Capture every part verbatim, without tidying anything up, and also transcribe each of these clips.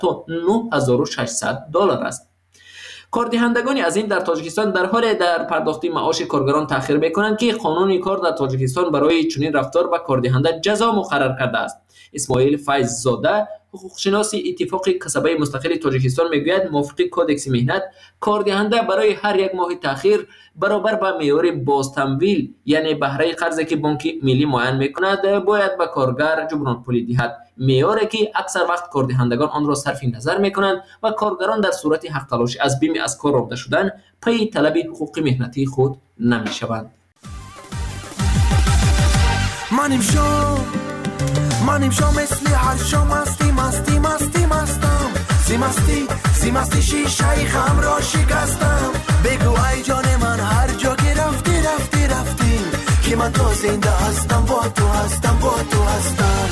تا نه هزار و ششصد دلار است. کاردهندگان از این در تاجیکستان در حال در پرداخت معاش کارگران تأخیر میکنند که قانون کار در تاجیکستان برای چنین رفتار به کاردهنده جزا مقرر کرده است. اسماعیل فیض‌زاده حقوقشناس اتفاق کسبه مستقل تاجیکستان میگوید موافق کدکس مهنت کاردهنده برای هر یک ماه تأخیر برابر با معیار بازتمویل یعنی بهره قرضی که بانک ملی معین میکند باید به کارگر جبران پولی دهد، معیاری که اکثر وقت کاردهندگان آن را صرف نظر میکنند و کارگران در صورت حق تلاشی از بیم از کار رانده شدن پی طلب حقوق مهنتی خود نمیشوند. منیم شو منیم شو مثل هر شو مستی مستی مستی مستم سی مستی سی مستی شیشه خم را شکستم بگو ای جان من هر جا که رفتی رفتی رفتی که من تو زنده هستم با تو هستم با تو هستم.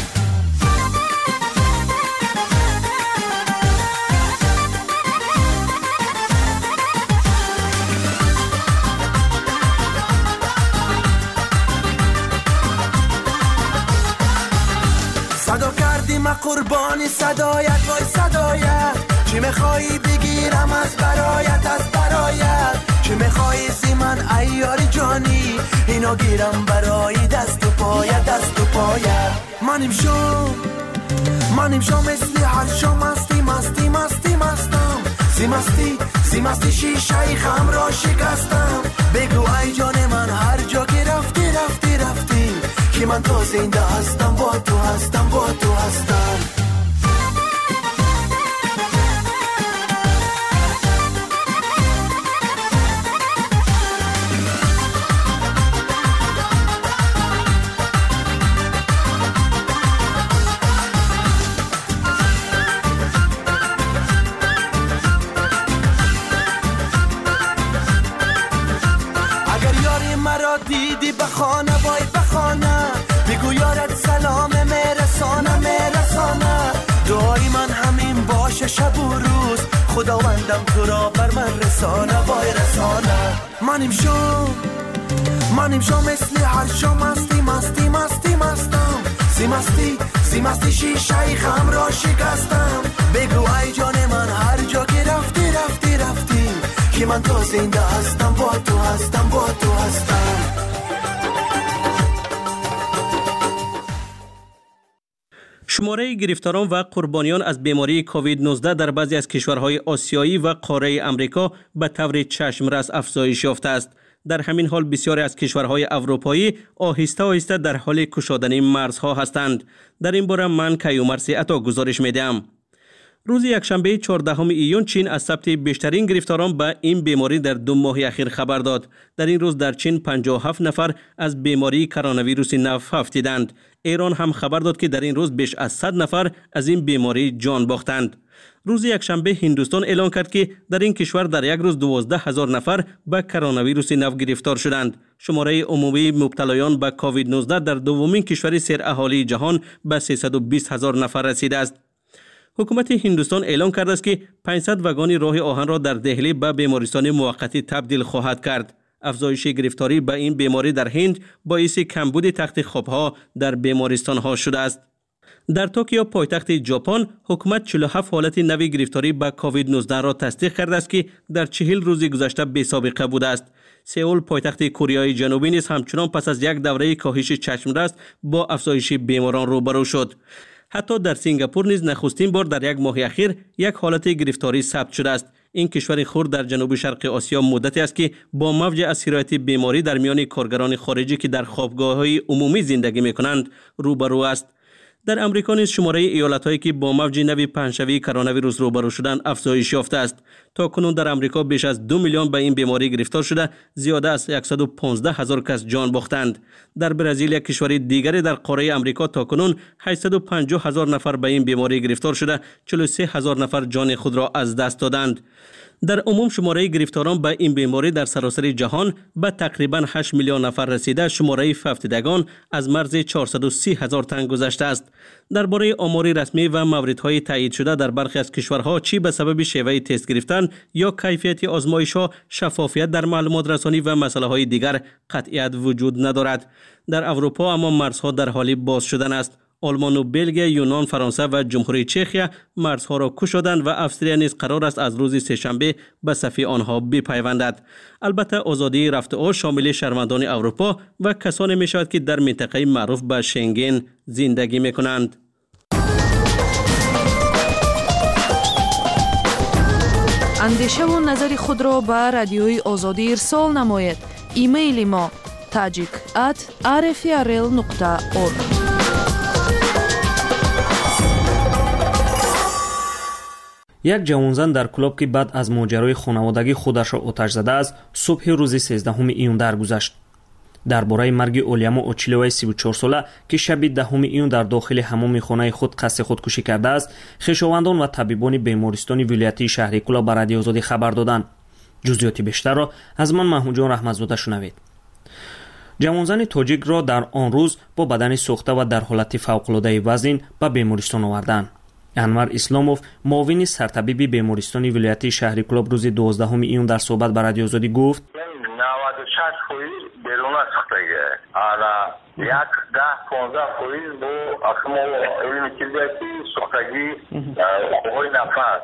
صدا کردیم قربانی صدایت وای صدایت چی میخوایی بگیرم از برایت از برایت چی میخوایی زی من ایاری جانی اینو گیرم برای دست و پایت دست و پایت. منیم شو منیم شو مثل هر شو مستی مستی مستی مستم سی مستی سی مستی شیشه خم را شکستم بگو ای جان من هر جا که رفتی رفتی رفتی که من تو زنده هستم با تو هستم با تو هستم. اگر یاری مرا دیدی بخانه وای بخانه بگو یارت سلام میرسانه میرسانه دعای من همین باشه شب و روز خداوندم تو را بر من رسانه وای رسانه. منیم شو منیم شو مثل هر شو مستی مستی مستی مستم سی مستی سی مستی شیشه خم را شکستم بگو ای جان من هر جا که رفتی رفتی رفتی که من تو زنده هستم با تو هستم با تو هستم. شماره گرفتاران و قربانیان از بیماری کووید نوزده در بعضی از کشورهای آسیایی و قاره امریکا به طور چشمرس افزایش یافته است. در همین حال بسیاری از کشورهای اروپایی آهسته آهسته در حال گشودن مرزها هستند. در این باره من کیومرث عطا گزارش میدم. روز یکشنبه چهاردهم ایون چین از ثبت بیشترین گرفتاران به این بیماری در دو ماه اخیر خبر داد. در این روز در چین پنجاه و هفت نفر از بیماری کرونا ویروس نو افتیدند. ایران هم خبر داد که در این روز بیش از صد نفر از این بیماری جان باختند. روز یکشنبه هندوستان اعلام کرد که در این کشور در یک روز دوازده هزار نفر به کرونا ویروس نو گرفتار شدند. شماره عمومی مبتلایان به کووید نوزده در دومین کشور سر اهالی جهان به سیصد و بیست هزار نفر رسیده است. حکومت هندوستان اعلام کرده است که پانصد واگن راه آهن را در دهلی به بیمارستان موقتی تبدیل خواهد کرد. افزایش گرفتاری به این بیماری در هند باعث کمبود تخت خوابها در بیمارستانها شده است. در توکیو پایتخت ژاپن حکومت چهل و هفت حالت نوی گرفتاری به کووید نوزده را تصدیق کرده است که در چهل روز گذشته بی سابقه بوده است. سئول پایتخت کره جنوبی نیز همچنان پس از یک دوره کاهش چشمرس با افزایش بیماران روبرو شد. حتی در سنگاپور نیز نخستین بار در یک ماه اخیر یک حالت گرفتاری ثبت شده است. این کشور خرد در جنوب شرق آسیا مدتی است که با موج از سرایت بیماری در میان کارگران خارجی که در خوابگاه‌های عمومی زندگی می‌کنند روبرو است. در امریکا نیز شماره ایالت‌هایی که با موج نوی پنجشنبه کرونا ویروس روبرو شدند افزایش یافته است. تا کنون در امریکا بیش از دو میلیون به این بیماری گرفتار شده، زیاده از صد و پانزده هزار کس جان باختند. در برزیل یک کشور دیگری در قاره امریکا تا کنون هشتصد و پنجاه هزار نفر به این بیماری گرفتار شده، چهل و سه هزار نفر جان خود را از دست دادند. در عموم شماره گرفتاران به این بیماری در سراسر جهان به تقریباً هشت میلیون نفر رسیده، شماره افتیدگان از مرز چهارصد و سی هزار تن گذشته است. درباره آمار رسمی و موردهای تایید شده در برخی از کشورها چی به سبب شیوه تست گرفتن یا کیفیت آزمایش‌ها، شفافیت در معلومات رسانی و مسائل دیگر قطعیت وجود ندارد. در اروپا اما مرزها در حال باز شدن است. آلمان و بلژیک، یونان، فرانسه و جمهوری چخیا مرزها را گشودند و افسریه نیز قرار است از روز سه‌شنبه به صف آنها بپیوندد. البته آزادی رفت و آمد شامل شهروندان اروپا و کسانی می شود که در منطقه معروف به شنگن زندگی می کنند. اندیشه و نظر خود را به رادیوی آزادی ارسال نمایید. ایمیل ما tajik at r f r l nokta org. یک جوانزن در کلاب که بعد از ماجرای خانوادگی خودش را آتش زده است، صبح روز سیزدهم ایون درگذشت. درباره مرگ اولیاما اوچیلوی سی و چهار ساله که شب دهم ایون در داخل حمام خانه خود قصد خودکشی کرده است، خویشاوندان و طبیبان بیمارستان ولایتی شهر کلاب به رادیو آزادی خبر دادند. جزئیات بیشتر را از من محمود جان رحمت‌زاده شنوید. جوانزن تاجیک را در آن روز با بدن سوخته و در حالت فوق‌العاده وزن به بیمارستان آوردند. انور اسلاموف، معاون سرطبیب بیمارستان ولایتی شهر کلاب روز دوازدهم ایون در صحبت با رادیو آزادی گفت: نود و شش فیصد بیرون از سوختگی، انا یک ده پانزده فیصد با اخمو علم چیزی سوختگی خوی نفس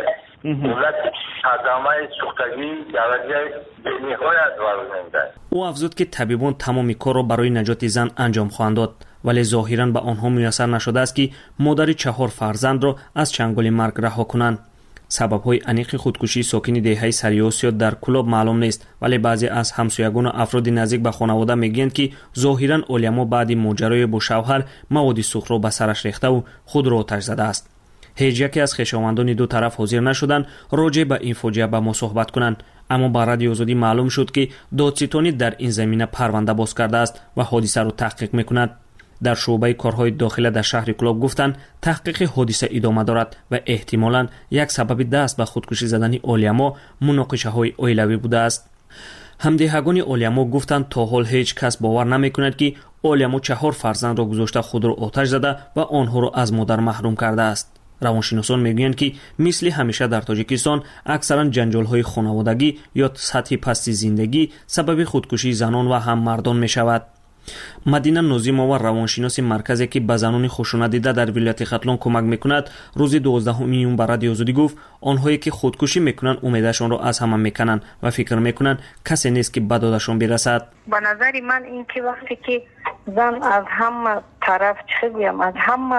دولت خدمه سوختگی درجه بنهایت وزنده. او افزود که طبیبان تمام کار را برای نجات زن انجام خواهند داد، ولی ظاهراً به آنها میسر نشده است که مادر چهار فرزند را از چنگال مرگ رها کنند. سبب‌های انیق خودکشی ساکن دهه سریاسیا در کلاب معلوم نیست، ولی بعضی از همسایگان و افراد نزدیک به خانواده میگویند که ظاهراً اولیاما بعد ماجرای با شوهر مواد سوخت را به سرش ریخته و خود را آتش زده است. هیچ یکی از خویشاوندان دو طرف حاضر نشدند راجع به این فاجعه با ما صحبت کنند، اما با رادیو آزادی معلوم شد که دادستانی در این زمینه پرونده باز کرده است و حادثه را تحقیق میکند. در شعبه کارهای داخله در شهر کلاب گفتند تحقیق حادثه ادامه دارد و احتمالاً یک سبب دست به خودکشی زدن اولیاما مناقشه های اولیوی بوده است. همدیهگان اولیاما گفتند تا حال هیچ کس باور نمیکند که اولیاما چهار فرزند را گذاشته خود را آتش زده و آنها را از مادر محروم کرده است. روانشناسان میگویند که مثل همیشه در تاجیکستان اکثرا جنجال‌های خانوادگی یا سطح پست زندگی سبب خودکشی زنان و هم مردان می شود. مدینه نازیمова روانشناس مرکزی که به زنان خشونت دیده در ولایت ختلان کمک میکند روز دوازدهم ایون به رادیو آزادی گفت آنهایی که خودکشی میکنند امیدشان را از همه میکنند و فکر میکنند کسی نیست که به دادشان برسد. به نظر من این که وقتی که زن از همه طرف چه بگم از همه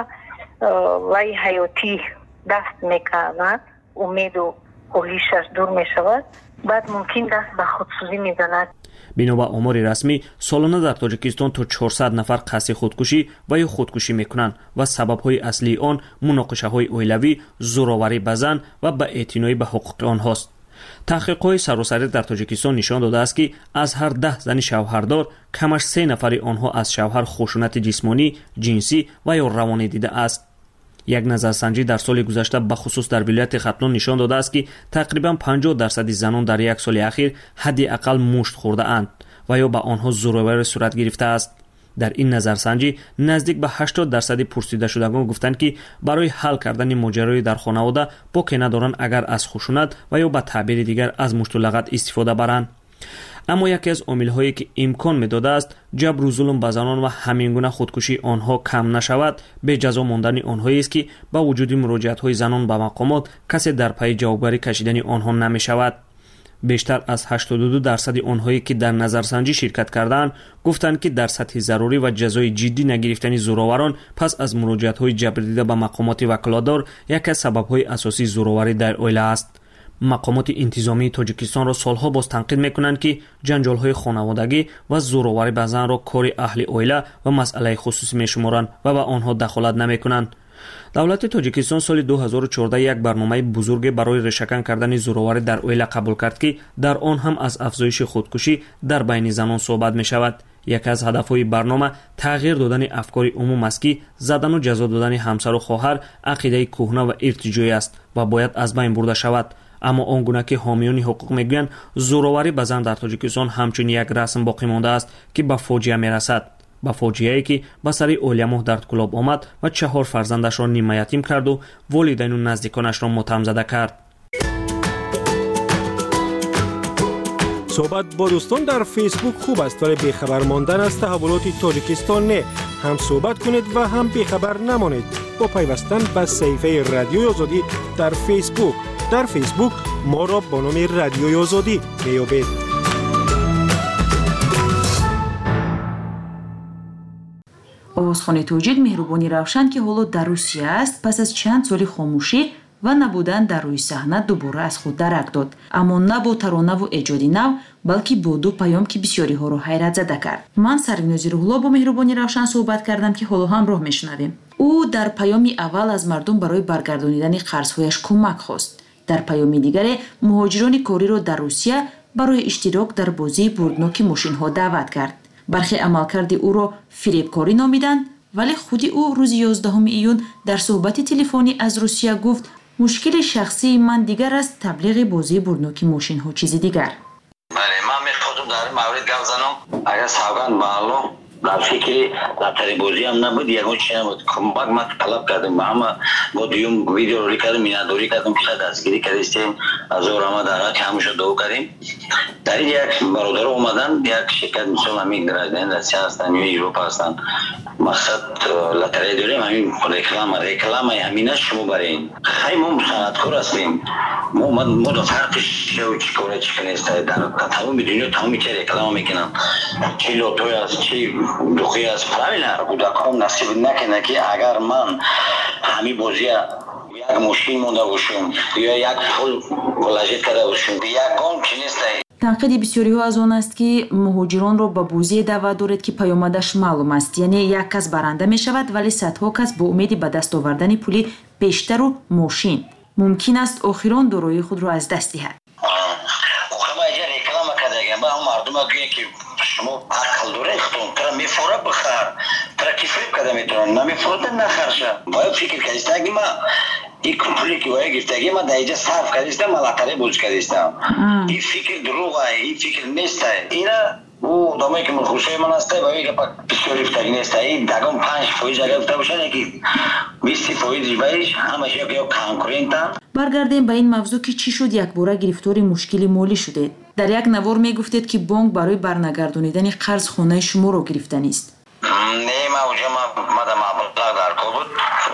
لای حیاتی دست میکند، امید و هوشش دور میشود، بعد ممکن دست به خودسوزی میزند. بنا به آمار رسمی سالانه در تاجیکستان تا چهارصد نفر قصد خودکشی و یا خودکشی میکنند و سبب‌های اصلی آن مناقشه‌های اولیوی، زورآوری به زن و به اعتنایی به حقوق آنهاست. تحقیقات سراسری در تاجیکستان نشان داده است که از هر ده زن شوهردار کمش سه نفر آنها از شوهر خشونت جسمانی، جنسی و یا روانی دیده است. یک نظرسنجی در سال گذشته به خصوص در ولایت ختلان نشان داده است که تقریبا پنجاه درصد زنان در یک سال اخیر حداقل مشت خورده اند و یا به آنها زورآوری صورت گرفته است. در این نظرسنجی نزدیک به هشتاد درصد پرسیده شدگان گفتند که برای حل کردن ماجرای در خانواده باکی ندارند اگر از خشونت و یا به تعبیر دیگر از مشت و لغت استفاده برند. اما یکی از عامل‌هایی که امکان می‌داده است جبر و ظلم به زنان و همینگونه خودکشی آنها کم نشود به جزا ماندن آنهایی است که با وجود مراجعت‌های زنان به مقامات کسی در پی جوابگیری کشیدن آنها نمی‌شود. بیشتر از هشتاد و دو درصد آنهایی که در نظرسنجی شرکت کردند گفتند که در سطح ضروری و جزای جدی نگرفتن زورآوران پس از مراجعت‌های جبر دیده به مقامات وکالتدار یکی از سبب‌های اساسی زورآوری در عائله است. مقامات انتظامی تاجیکستان را سالها باز تنقید میکنند که جنجال‌های خانوادگی و زورآوری به زن را کار اهل عائله و مسئله خصوصی میشمارند و به آنها دخالت نمیکنند. دولت تاجیکستان سال دو هزار و چهارده یک برنامه بزرگ برای ریشه‌کن کردن زورآوری در عائله قبول کرد که در آن هم از افزایش خودکشی در بین زنان صحبت می شود. یکی از هدف‌های برنامه تغییر دادن افکار عموم است که زدن و جزا دادن همسر و خواهر عقیده کهنه و ارتجاعی است و باید از بین برده شود. اما آنگونه که حامیان حقوق میگویند زورآوری به زن در تاجیکستان همچنین یک رسم باقی مانده است که به فاجعه میرسد. با فاجعه‌ای که به سر اولیاما در کلاب آمد و چهار فرزندش را نیمه یتیم کرد و والدین و نزدیکانش را ماتم زده کرد. صحبت با دوستان در فیسبوک خوب است ولی بیخبر ماندن از تحولات تاجیکستان نه. هم صحبت کنید و هم بیخبر نمانید با پیوستن به صفحه رادیوی آزادی در فیسبوک. در فیسبوک ما را با نام رادیوی آزادی میابید. آوازخوانی توجیک مهربانی روشن که حالا در روسیه است پس از چند سال خاموشی و نبودن در روی صحنه دوباره از خود درک داد، اما نه با ترانه و ایجادی نو بلکه با دو پیام که بسیاری ها را حیرت زده کرد. من سرویناز روح‌الله با مهربانی روشن صحبت کردم که حالا همراه میشنویم. او در پیامی اول از مردم برای برگردانیدن قرض‌هایش کمک خواست. در پیامی دیگر مهاجران کاری را در روسیه برای اشتراک در بازی بردناک ماشین‌ها دعوت کرد. برخی عملکرد او را فریبکاری نامیدند، ولی خود او روز یازدهم ایون در صحبت تلفنی از روسیه گفت مشکل شخصی من دیگر است، تبلیغ بازی بردناک ماشین‌ها چیز دیگر. بله، من میخواستم در مورد گپ زنم. اگر سوگند به الله در فکر لاتاری بازی هم نبود، یگان چیز نبود. کمک ما طلب کردیم، اما با دیوم ویدیو رو کردیم، مینادوری کردیم که دستگیری کردیم، از او رما در که همیشه دو کردیم. در این یک برادر اومدن، یک شرکت مثل همین درازدین رسیه هستن یا اروپا هستن. مقصد لاتاری داریم، همین رکلام رکلام همینه شما برین. خیلی ما صنعتکار هستیم. ما ما دو فرقش و چی کاره چی کنیست در تمام دنیا تمام چه رکلام میکنن. چی لوتوی است، چی دوخی است. فهمیدن کودکان نصیب نکنه که اگر من همین بازی یک ماشین مونده باشم یا یک پول ولاجت کرده باشم یک گام چی نیست. تنقید بسیاری ها از آن است که مهاجران را به بازی دعوت دارد که پیامدش معلوم است، یعنی یک کس برنده می شود ولی صدها کس با امید به دست آوردن پولی بیشتر و ماشین ممکن است آخران دارایی خود را از دست دهد. آخه ما اینجا رکلام کردیم با مردم ها گوییم که شما عقل داره اختون ترا میفوره بخر ترا کی فریب کرده میتونن نمیفروده نخرشه. باید فکر کردیسته که ما این پولی که باید گرفتگی ما در اینجا صرف کردیسته ما لطره بوز کردیسته. این فکر دروغه، این فکر نیسته. اینا او دامایی که مرخوشه من هسته باید که پاک بسیاری فتگی نیسته. این دگم پنج فویز اگر فتگی باشن یکی بیستی فویز بایش همش یک یا کانکورینتن. برگردیم به این موضوع که چی شد یک باره گرفتار مشکل مالی شده. در یک نوار می گفتید که بانک برای برنگردانیدن قرض خانه شما را گرفته نیست. نه ما اونجا ما ما در مبلغ در کار بود،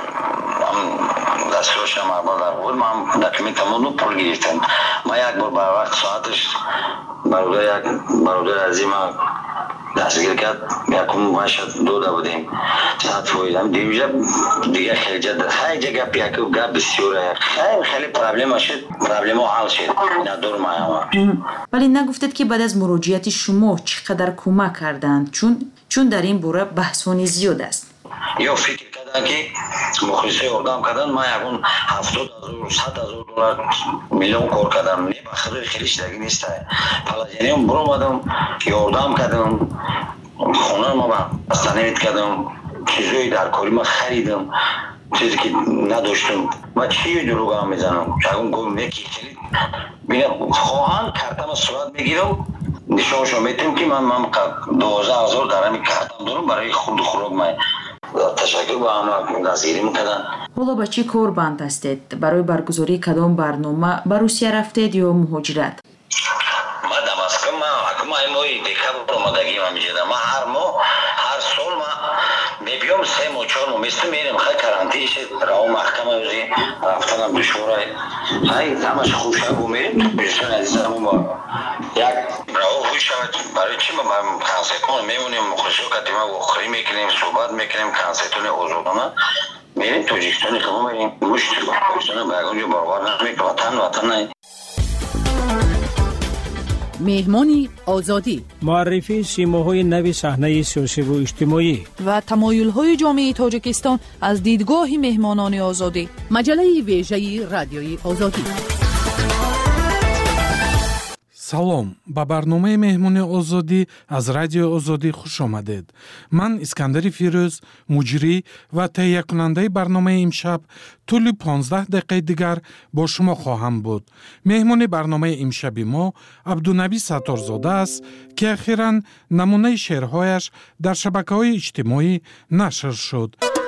دستروش مبلغ در بود، ما دکمنتمون رو پول گرفتن. ما یک بار بر وقت ساعتش برادر یک برادر عزیز ما دستگیر کرد، یکم ماشد دو دا بودیم ساعت فویدم دیوژه دیگه خیلی جد خیلی جگه پیاکو گپ بسیاره خیلی خیلی پرابلم شد، پرابلم حل شد ندور ما. ولی نگفتید که بعد از مراجعت شما چقدر کمک کردند، چون چون در این باره بحثانی زیاد است. یا فکر کردن که مخلصه اردام کردن ما یکون هفتاد هزار صد هزار دلار میلیون کار کردم نه بخیر خیلی شدگی نیست. پلاجینیم برو مادم اردام کردم خونه ما بسته نمید کردم چیزایی در کاری ما خریدم چیزی که نداشتم و چی دروغ هم میزنم چون گفتم یکی خیلی بینم خواهان کارتم صورت میگیرم نشانشو میتونم که من من دوازده هزار درمی کارتم دارم برای خود خوراک من. تشکر با هم دستگیری میکردن. حالا با چی کار بند هستید؟ برای برگزاری کدام برنامه به روسیه رفتید یا مهاجرت؟ ما دماسک ما حکومت مایی دکتر آمادگی ما میجدم. ما هر ماه هر سال ما میبیام سه ماه چهار ماه مثل میریم خیلی کرانتین شد راه محکمه وزی رفتنم دشواره خیلی همش خوب شد و میریم بیشتر عزیزم با یک راه خوب شد برای چی ما برای کنسیتون میمونیم مخصوص کتی ما بخوری میکنیم صحبت میکنیم کنسیتون اوزودانه میریم توجیکستانی که ما میریم گوشت توجیکستان باگونجا باروار نمیکنم وطن وطن نه. مهمانی آزادی معرفی سیماهای نو صحنه سیاسی و اجتماعی و تمایل‌های جامعه تاجیکستان از دیدگاه مهمانان آزادی. مجله ویژه رادیوی آزادی. салом ба барномаи меҳмони озодӣ аз радиои озодӣ хуш омадед. ман искандари фирӯз муҷрӣ ва таҳиякунандаи барномаи имшаб тӯли понздаҳ дақиқаи дигар бо шумо хоҳам буд. меҳмони барномаи имшаби мо абдунабӣ сатторзода аст ки ахиран намунаи шеърҳояш дар шабакаҳои иҷтимоӣ нашр шуд.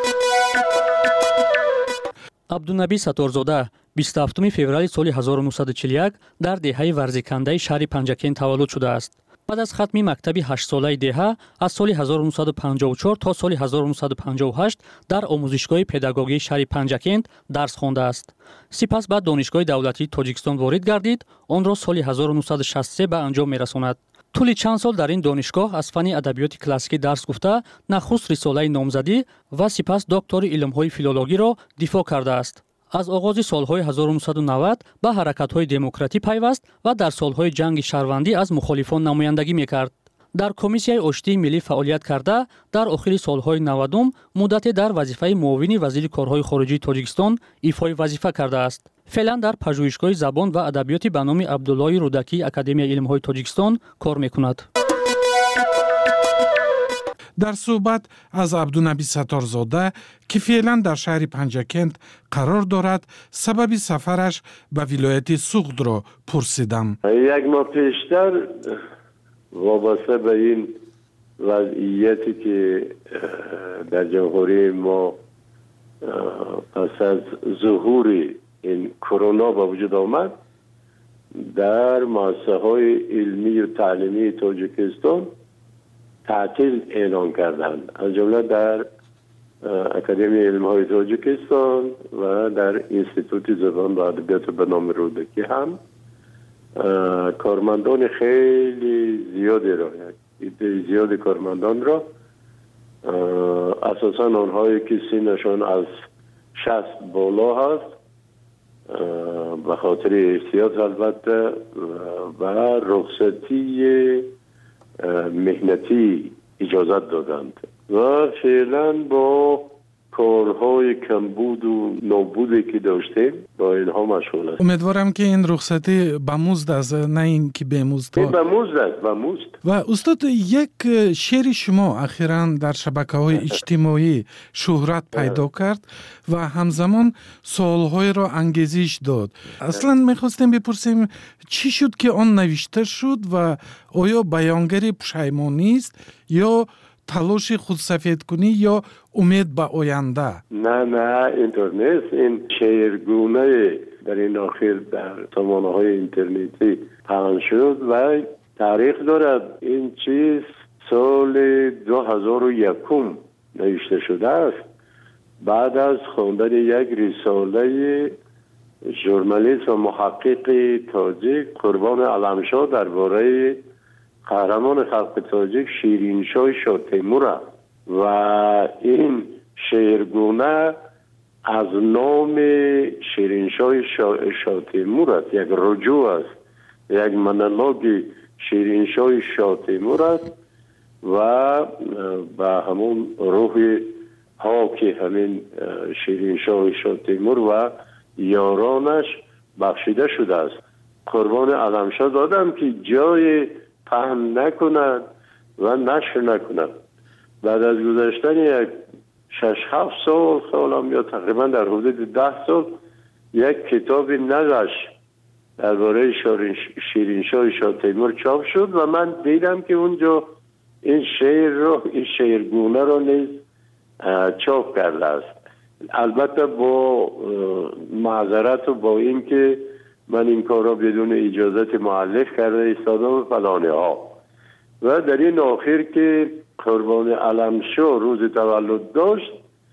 абдунабӣ сатторзода بیست و هفتم فеврали соли ҳазору нуҳсаду чилу як дар деҳаи варзикандаи шаҳри Панҷакен таваллуд шудааст. بعد از ختم مکتب هشت ساله دهه از سال هزار و نهصد و پنجاه و چهار تا سال هزار و نهصد و پنجاه و هشت در آموزشگاه پداگوژی شهر پنجکند درس خوانده است. سپس بعد دانشگاه دولتی تاجیکستان وارد گردید، آن را سال هزار و نهصد و شصت و سه به انجام می‌رساند. طول چند سال در این دانشگاه از فن ادبیات کلاسیکی درس گفته، نخست رساله نامزدی و سپس دکتری علم‌های فیلولوژی را دفاع کرده است. از آغاز سالهای هزار و نهصد و نود به حرکت‌های دموکراتی پیوست و در سالهای جنگ شهروندی از مخالفان نمایندگی می‌کرد. در کمیسیای آشتی ملی فعالیت کرده، در آخر سالهای نودم مدتی در وظیفه معاون وزیر کارهای خارجی تاجیکستان ایفای وظیفه کرده است. فعلا در پژوهشگاه زبان و ادبیات به نام عبدالله رودکی اکادمی علم‌های تاجیکستان کار می‌کند. در صحبت از عبدالنبی ستارزاده که فعلا در شهر پنجکند قرار دارد، سبب سفرش به ولایت سوخت را پرسیدم. یک ماه پیشتر وابسته به این وضعیتی که در جمهوری ما پس از ظهور این کرونا به وجود آمد، در مؤسسه های علمی و تعلیمی تاجیکستان تعطیل اعلان کردند، از جمله در اکادمی علم‌های تاجیکستان و در انستیتوت زبان و ادبیات به نام رودکی هم کارمندان خیلی زیادی را، یک زیاد کارمندان را، اساساً آنهایی که سنشان از شصت بالا هست، به خاطر احتیاط البته و رخصتی مهنتی اجازت دادند و فعلا با کارهای کمبود و نابودی که داشتیم با اینها مشغول است. امیدوارم که این رخصتی به مزد است، نه این که به مزد. به مزد است، به مزد. و استاد، یک شعر شما اخیراً در شبکه‌های اجتماعی شهرت پیدا کرد و همزمان سوال‌های را انگیزش داد. اصلاً می‌خواستیم بپرسیم چی شد که آن نوشته شد و آیا بیانگر پشیمانی است یا تلاش خودسفید کنی یا امید به آینده؟ نه نه اینطور نیست. این شعرگونه در این آخر در سامانه‌های اینترنتی پخش شد و تاریخ دارد. این چیز سال دو هزار و یک نوشته شده است، بعد از خواندن یک رساله ژورنالیست و محقق تاجیک قربان علمشاه درباره قهرمان خلق تاجیک شیرینشاه شاه تیمور است و این شعرگونه از نام شیرینشاه شاه, شاه تیمور است، یک رجوع است، یک مونولوگ شیرینشاه شاه تیمور است و به همون روح ها که همین شیرینشاه شاه تیمور و یارانش بخشیده شده است. قربان علمشاه دادم که جای پهن نکند و نشر نکند. بعد از گذشتن یک شش هفت سال سالم یا تقریبا در حدود ده سال یک کتاب نقش درباره شیرینشاه شاه تیمور چاپ شد و من دیدم که اونجا این شعر رو، این شعرگونه رو نیز چاپ کرده است. البته با معذرت و با این که من این کار را بدون اجازت مؤلف کرده ایستادم فلانه ها. و در این آخر که قربان علمشاه روز تولد داشت،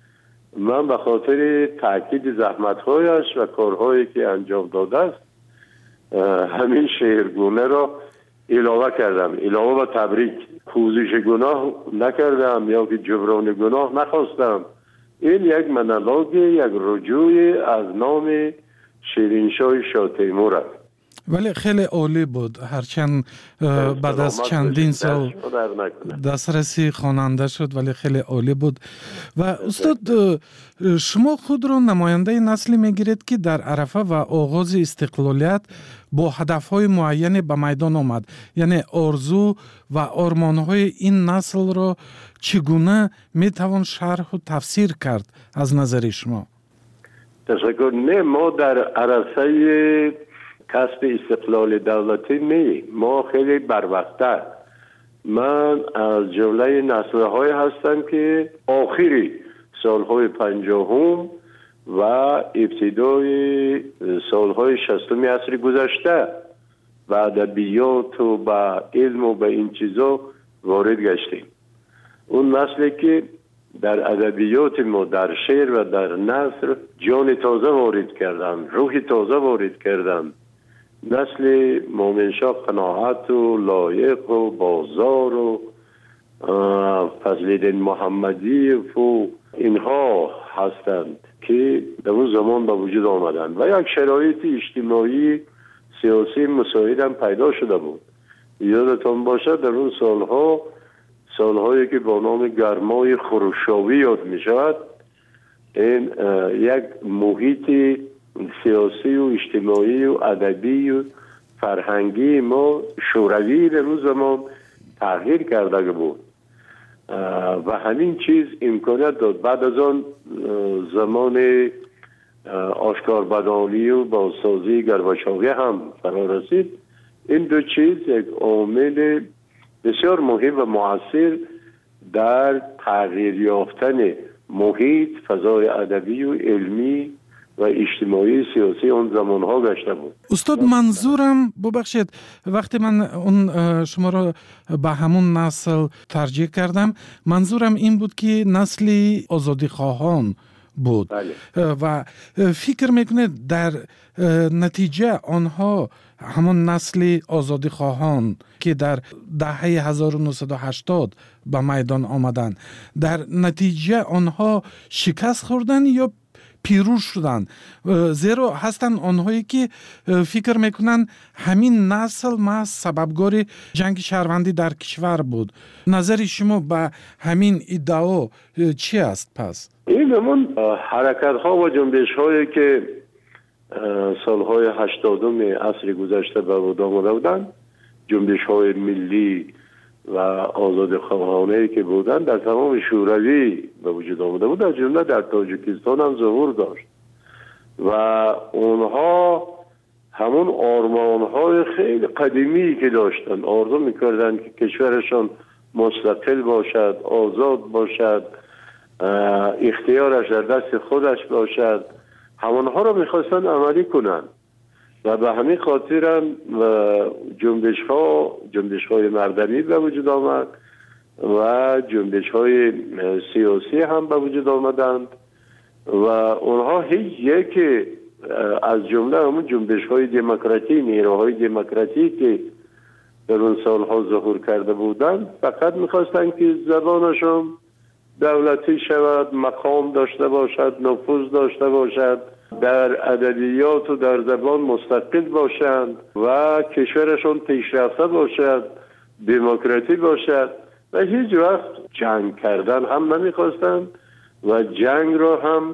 من به خاطر تاکید زحمت‌هایش و کارهایی که انجام داده است همین شعرگونه را علاوه کردم، علاوه و تبریک. پوزش گناه نکردم یا که جبران گناه نخواستم. این یک مونولوگ، یک رجوع از نام شیرینشاه شاه تیمور است. ولی خیلی عالی بود، هرچند بعد از چندین سال دسترسی خواننده شد ولی خیلی عالی بود. و استاد، شما خود را نماینده نسلی میگیرید که در عرفه و آغاز استقلالیت با هدفهای معین به میدان آمد، یعنی آرزو و آرمانهای این نسل را چگونه میتوان شرح و تفسیر کرد از نظر شما؟ تشکر. نه، ما در عرصه کسب استقلال دولتی نه، ما خیلی بروقته. من از جمله نسل‌های هستم که آخری سالهای پنجاهم و ابتدای سالهای شصتم عصر گذشته و ادبیات و به علم و به این چیزا وارد گشتیم. اون نسلی که در ادبیات ما، در شعر و در نثر جان تازه وارد کردن، روح تازه وارد کردن. نسل مومنشاه قناعت و لایق و بازار و فضل‌الدین محمدی و اینها هستند که در اون زمان به وجود آمدند و یک شرایط اجتماعی سیاسی مساعد هم پیدا شده بود. یادتان باشد در اون سالها، سالهایی که با نام گرمای خروشاوی یاد می شود، این یک محیط سیاسی و اجتماعی و ادبی و فرهنگی ما شوروی در اون زمان تغییر کرده بود و همین چیز امکانیت داد. بعد از آن زمان آشکاربدانی و بازسازی گرباچوی هم فرا رسید. این دو چیز یک عامل بسیار مهم و مؤثر در تغییر یافتن محیط، فضای ادبی و علمی و اجتماعی سیاسی اون زمانها گشته بود. استاد منظورم ببخشید وقتی من اون شما را به همون نسل ترجیح کردم، منظورم این بود که نسلی آزادی خواهان بود. بله. و فکر میکنه در نتیجه آنها همون نسل آزادی خواهان که در دهه هزار و نهصد و هشتاد به میدان آمدن، در نتیجه آنها شکست خوردن یا پیروز شدن؟ زیرا هستن آنهایی که فکر میکنن همین نسل محض سببگار جنگ شهروندی در کشور بود. نظر شما به همین ادعا چی است پس؟ این همون حرکت ها و جنبش هایی که سالهای هشتادم عصر گذشته به وجود آمده بودند، جنبش های ملی و آزاد خواهانه که بودند در تمام شوروی به وجود آمده بود، در جمله در تاجیکستان هم ظهور داشت و اونها همون آرمان های خیلی قدیمی که داشتن، آرزو میکردن که کشورشان مستقل باشد، آزاد باشد، اختیارش در دست خودش باشد، همونها رو میخواستن عملی کنن و به همین خاطر هم جنبش ها جنبش های مردمی به وجود آمد و جنبش های سیاسی هم به وجود آمدند و اونها هیچ یک از جمله همون جنبش های دموکراتی، نیروهای دموکراتی که در اون سالها ظهور کرده بودند فقط میخواستن که زبانشون دولتی شود، مقام داشته باشد، نفوذ داشته باشد، در ادبیات و در زبان مستقل باشند و کشورشون پیشرفته باشد، دموکراتی باشد و هیچ وقت جنگ کردن هم نمیخواستند و جنگ را هم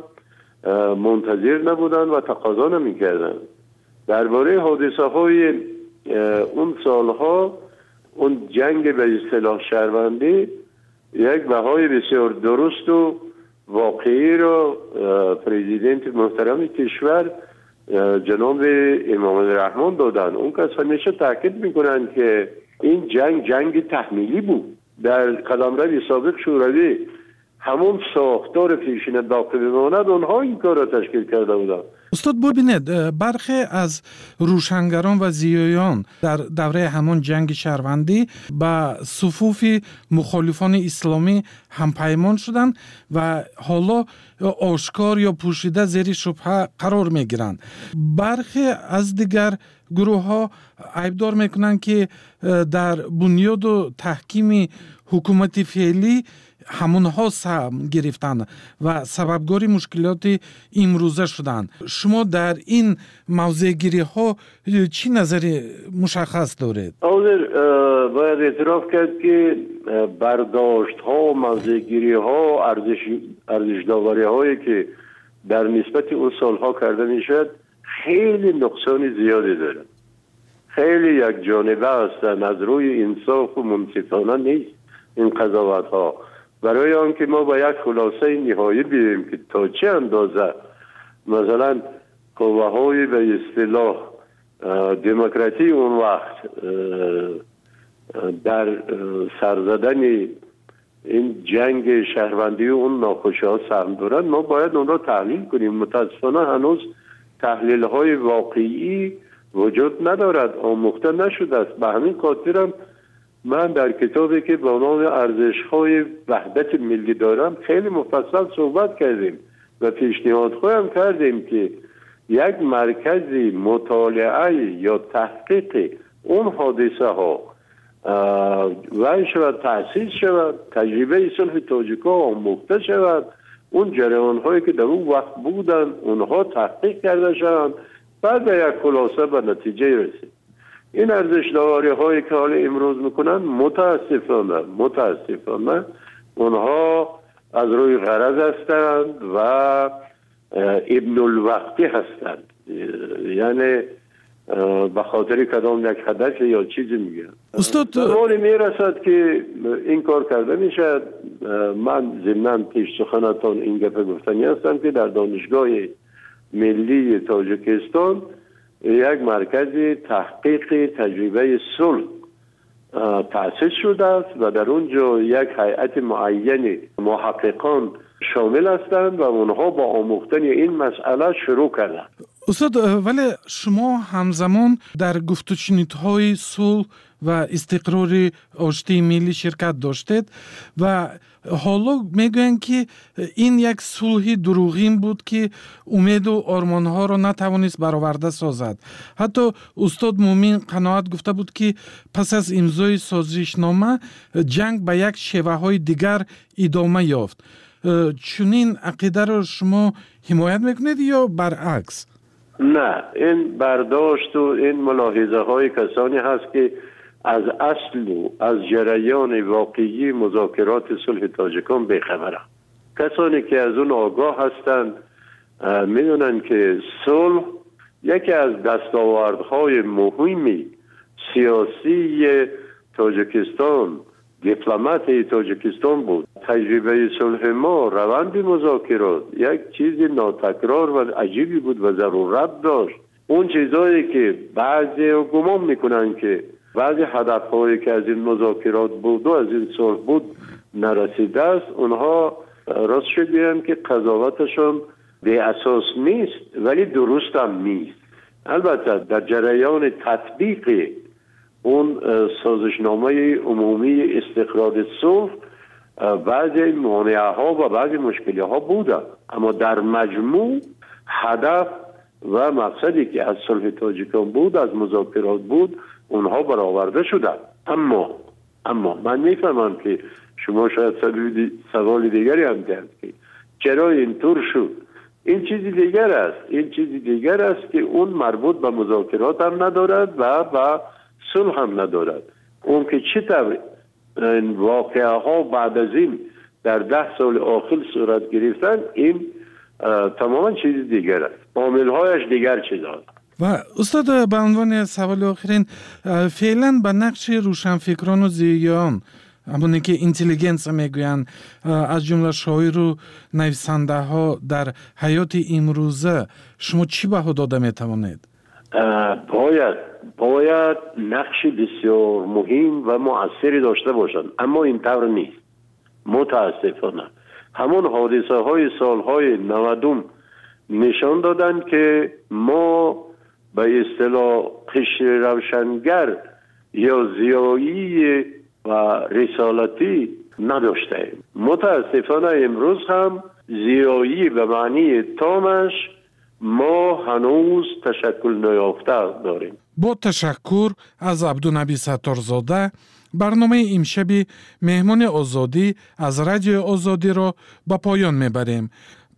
منتظر نبودند و تقاضا نمیکردند. درباره حادثه های اون سالها، اون جنگ به اصطلاح شهروندی یک بهای بسیار درست و واقعی رو پرزیدنت محترم کشور جناب امام الرحمن دادن. اون کس همیشه تاکید میکنن که این جنگ جنگ تحمیلی بود. در قلمرو سابق شوروی همون ساختار پیشین باقی بماند، اونها این کار را تشکیل کرده بودن. استاد ببینید برخی از روشنگران و زیایان در دوره همون جنگ شهروندی به صفوف مخالفان اسلامی هم پیمان شدند و حالا آشکار یا پوشیده زیر شبهه قرار می گیرند. برخی از دیگر گروه ها عیبدار میکنند که در بنیاد و تحکیم حکومت فعلی همونها سهم گرفتن و سببگاری مشکلات امروزه شدن. شما در این موضوع گیری ها چی نظری مشخص دارید؟ حاضر باید اعتراف کرد که برداشت ها و موضوع گیری ها، ارزش ارزش داوری هایی که در نسبت اون سالها کرده میشد خیلی نقصان زیادی داره، خیلی یک جانبه هستن، از روی انصاف و منصفانه نیست این قضاوت ها. برای آنکه ما با یک خلاصه نهایی بیاییم که تا چه اندازه مثلا قوه های به اصطلاح دموکراتی اون وقت در سرزدن این جنگ شهروندی و اون ناخوشی ها سهم دارن، ما باید اون را تحلیل کنیم. متاسفانه هنوز تحلیل های واقعی وجود ندارد، آموخته نشده است. به همین خاطرم من در کتابی که با نام ارزش‌های وحدت ملی دارم خیلی مفصل صحبت کردیم و پیشنهاد خواهم کردیم که یک مرکزی مطالعه یا تحقیق اون حادثه ها و شود تأسیس شود، تجربه صلح تاجیک‌ها آموخته شود، اون جریان هایی که در اون وقت بودن اونها تحقیق کرده شوند، بعد به یک خلاصه به نتیجه رسید. این ارزش داوری هایی که حال امروز میکنن متاسفانه متاسفانه اونها از روی غرض هستند و ابن الوقتی هستند، یعنی به خاطر کدام یک هدف یا چیزی میگن. استاد زمانی میرسد که این کار کرده میشد. من ضمناً پیش سخنتان این گپ گفتنی هستم که در دانشگاه ملی تاجیکستان یک مرکز تحقیق تجربه صلح تأسیس شده است و در اونجا یک هیئت معین محققان شامل هستند و اونها با آموختن این مسئله شروع کردند. استاد ولی شما همزمان در گفت و شنودهای صلح و استقرار آشتی ملی شرکت داشتید و حالا میگویند که این یک صلح دروغین بود که امید و آرمانها را نتوانست برآورده سازد. حتی استاد مومین قناعت گفته بود که پس از امضای سازشنامه جنگ به یک شیوه های دیگر ادامه یافت. چنین عقیده را شما حمایت میکنید یا برعکس؟ نه، این برداشت و این ملاحظه های کسانی هست که از اصل و از جریان واقعی مذاکرات صلح تاجیکان بیخبرند. کسانی که از اون آگاه هستند میدونن که صلح یکی از دستاوردهای مهمی سیاسی تاجیکستان، دیپلمات تاجیکستان بود. تجربه صلح ما، روند مذاکرات یک چیز ناتکرار و عجیبی بود و ضرورت داشت. اون چیزایی که بعضی گمان میکنن که بعضی هدفهایی که از این مذاکرات بود و از این صلح بود نرسیده است، اونها راست شد بگم که قضاوتشون بی اساس نیست ولی درست هم نیست. البته در جریان تطبیق اون سازشنامه عمومی استقرار صلح بعضی مانعه ها و بعضی مشکلی ها بوده، اما در مجموع هدف و مقصدی که از صلح تاجیکان بود، از مذاکرات بود، اونها برآورده شدند. اما اما من میفهمم که شما شاید سوال دیگری هم دارید که چرا اینطور شد. این چیزی دیگر است این چیزی دیگر است که اون مربوط به مذاکرات هم ندارد و به صلح هم ندارد. اون که چطور این واقعه ها بعد از این در ده سال آخر صورت گرفتن، این تماما چیز دیگر است، عامل هایش دیگر چیز هست. و استاد به عنوان سوال آخرین، فعلا به نقش روشنفکران و زیان، همونی که اینتلیجنس میگویند، از جمله شاعر و نویسنده ها در حیات امروزه شما چی بها داده میتوانید؟ باید باید نقش بسیار مهم و مؤثری داشته باشند، اما این طور نیست. متاسفانه همون حادثه های سالهای نودم نشان دادن که ما به اصطلاح قشر روشنگر یا زیایی و رسالتی نداشتیم. متاسفانه امروز هم زیایی به معنی تامش ما هنوز تشکل نیافته داریم. با تشکر از عبدالنبی ستارزاده، برنامه امشب مهمان آزادی از رادیو آزادی را به پایان میبریم.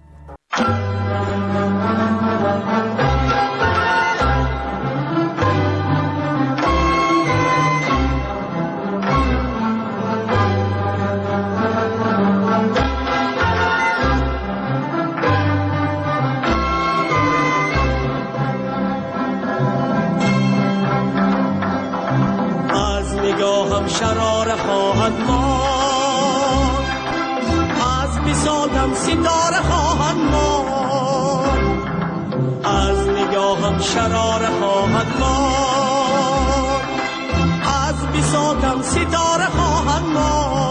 نگاهم شراره خواهد ماند، از بساطم ستاره خواهد ماند، از نگاهم شراره خواهد ماند، از بساطم ستاره خواهد ماند.